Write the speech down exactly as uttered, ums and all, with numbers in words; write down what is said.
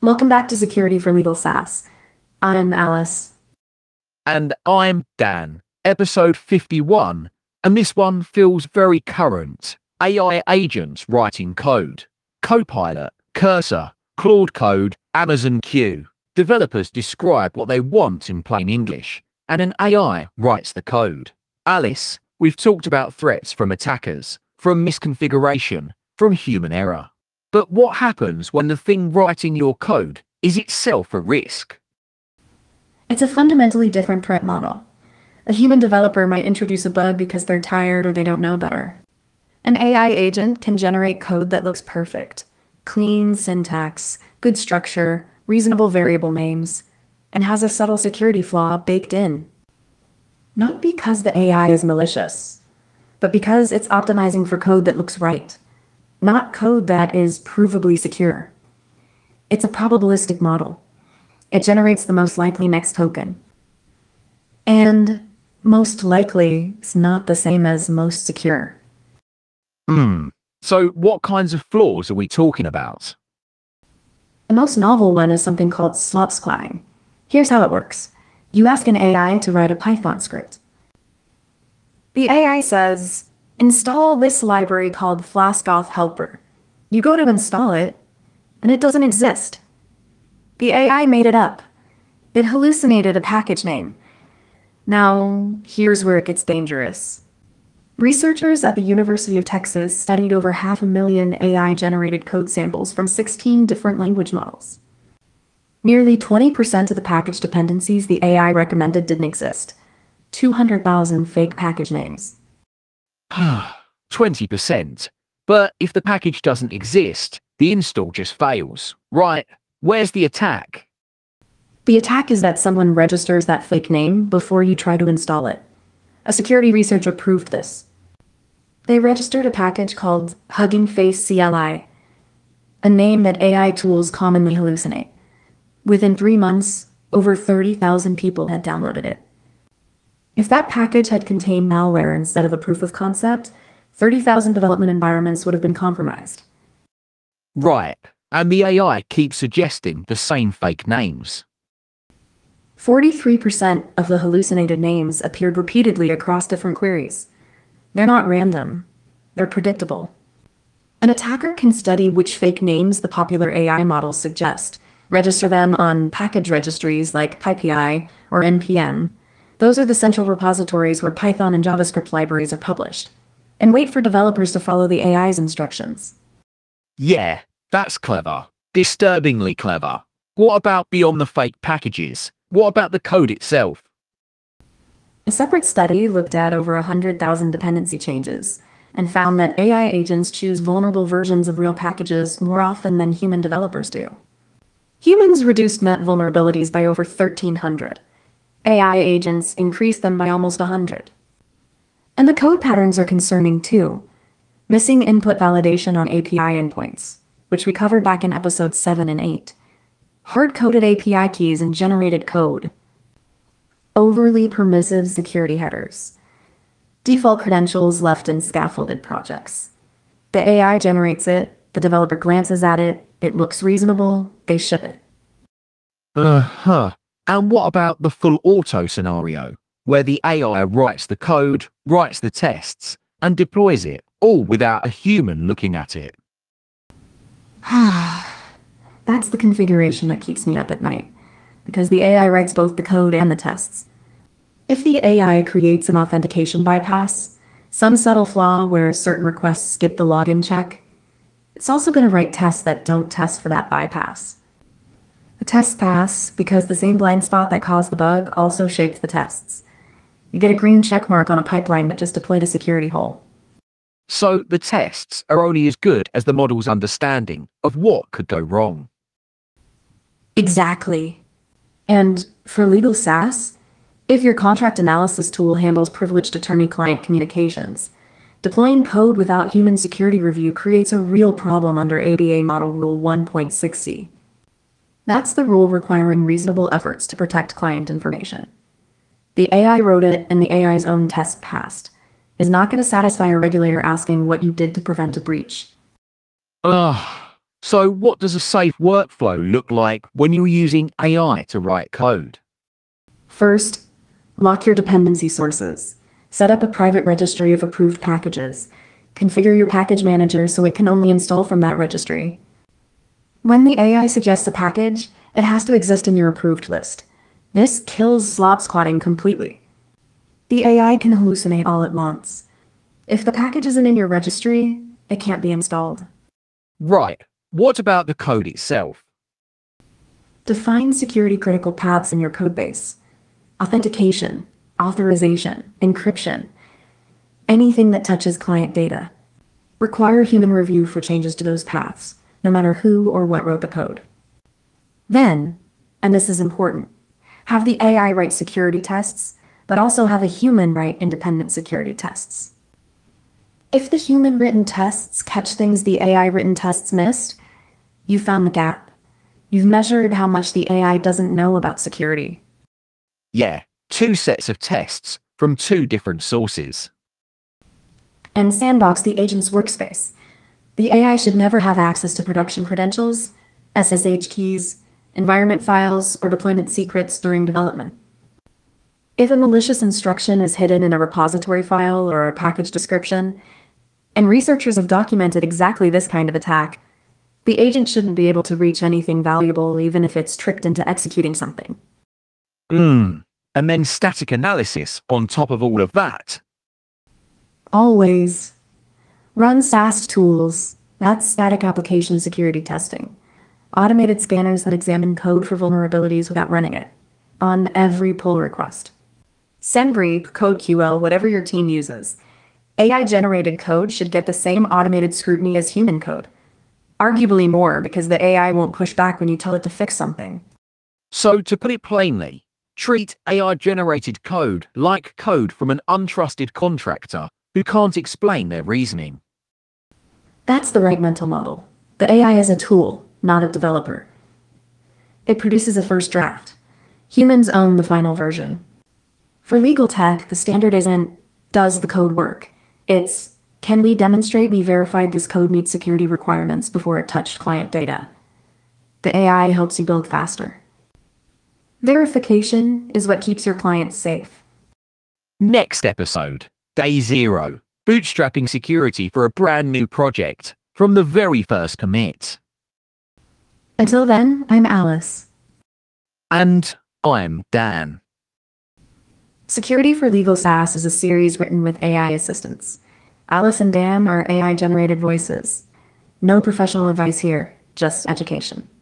Welcome back to Security for Legal SaaS. I'm Alice. And I'm Dan, episode fifty-one, and this one feels very current. A I agents writing code. Copilot, Cursor, Claude Code, Amazon Q. Developers describe what they want in plain English, and an A I writes the code. Alice, we've talked about threats from attackers, from misconfiguration, from human error. But what happens when the thing writing your code is itself a risk? It's a fundamentally different threat model. A human developer might introduce a bug because they're tired or they don't know better. An A I agent can generate code that looks perfect. Clean syntax, good structure, reasonable variable names, and has a subtle security flaw baked in. Not because the A I is malicious, but because it's optimizing for code that looks right, not code that is provably secure. It's a probabilistic model. It generates the most likely next token. And most likely is not the same as most secure. Hmm. So what kinds of flaws are we talking about? The most novel one is something called slot splying. Here's how it works. You ask an A I to write a Python script. The A I says, install this library called Flask-Auth Helper. You go to install it, and it doesn't exist. The A I made it up. It hallucinated a package name. Now, here's where it gets dangerous. Researchers at the University of Texas studied over half a million A I-generated code samples from sixteen different language models. Nearly twenty percent of the package dependencies the A I recommended didn't exist. two hundred thousand fake package names. twenty percent. But if the package doesn't exist, the install just fails, right? Where's the attack? The attack is that someone registers that fake name before you try to install it. A security researcher proved this. They registered a package called Hugging Face C L I, a name that A I tools commonly hallucinate. Within three months, over thirty thousand people had downloaded it. If that package had contained malware instead of a proof of concept, thirty thousand development environments would have been compromised. Right, and the A I keeps suggesting the same fake names. forty-three percent of the hallucinated names appeared repeatedly across different queries. They're not random. They're predictable. An attacker can study which fake names the popular A I models suggest, register them on package registries like PyPI or N P M. Those are the central repositories where Python and JavaScript libraries are published, and wait for developers to follow the A I's instructions. Yeah, that's clever. Disturbingly clever. What about beyond the fake packages? What about the code itself? A separate study looked at over one hundred thousand dependency changes and found that A I agents choose vulnerable versions of real packages more often than human developers do. Humans reduced net vulnerabilities by over thirteen hundred. A I agents increased them by almost one hundred. And the code patterns are concerning too. Missing input validation on A P I endpoints, which we covered back in episodes seven and eight. Hard-coded A P I keys in generated code. Overly permissive security headers. Default credentials left in scaffolded projects. The A I generates it, the developer glances at it, it looks reasonable, they ship it. Uh-huh. And what about the full auto scenario, where the A I writes the code, writes the tests, and deploys it, all without a human looking at it? That's the configuration that keeps me up at night, because the A I writes both the code and the tests. If the A I creates an authentication bypass, some subtle flaw where certain requests skip the login check, it's also going to write tests that don't test for that bypass. The tests pass because the same blind spot that caused the bug also shaped the tests. You get a green check mark on a pipeline that just deployed a security hole. So the tests are only as good as the model's understanding of what could go wrong. Exactly. And for legal SaaS, if your contract analysis tool handles privileged attorney-client communications, deploying code without human security review creates a real problem under A B A Model Rule one point six C. That's the rule requiring reasonable efforts to protect client information. The A I wrote it and the A I's own test passed. Is not going to satisfy a regulator asking what you did to prevent a breach. Ugh. So what does a safe workflow look like when you're using A I to write code? First, lock your dependency sources. Set up a private registry of approved packages. Configure your package manager so it can only install from that registry. When the A I suggests a package, it has to exist in your approved list. This kills slob squatting completely. The A I can hallucinate all it wants. If the package isn't in your registry, it can't be installed. Right. What about the code itself? Define security critical paths in your codebase. Authentication, authorization, encryption, anything that touches client data. Require human review for changes to those paths, no matter who or what wrote the code. Then, and this is important, have the A I write security tests, but also have a human write independent security tests. If the human-written tests catch things the A I-written tests missed, you found the gap. You've measured how much the A I doesn't know about security. Yeah, two sets of tests from two different sources. And sandbox the agent's workspace. The A I should never have access to production credentials, S S H keys, environment files, or deployment secrets during development. If a malicious instruction is hidden in a repository file or a package description, and researchers have documented exactly this kind of attack, the agent shouldn't be able to reach anything valuable even if it's tricked into executing something. Hmm. And then static analysis on top of all of that. Always. Run SAST tools. That's static application security testing. Automated scanners that examine code for vulnerabilities without running it. On every pull request. SendBrief, CodeQL, whatever your team uses. A I-generated code should get the same automated scrutiny as human code. Arguably more, because the A I won't push back when you tell it to fix something. So, to put it plainly, treat A I-generated code like code from an untrusted contractor who can't explain their reasoning. That's the right mental model. The A I is a tool, not a developer. It produces a first draft. Humans own the final version. For legal tech, the standard isn't, does the code work? It's, can we demonstrate we verified this code meets security requirements before it touched client data? The A I helps you build faster. Verification is what keeps your clients safe. Next episode, Day Zero, bootstrapping security for a brand new project from the very first commit. Until then, I'm Alice. And I'm Dan. Security for Legal SaaS is a series written with A I assistants. Alice and Dan are A I-generated voices. No professional advice here, just education.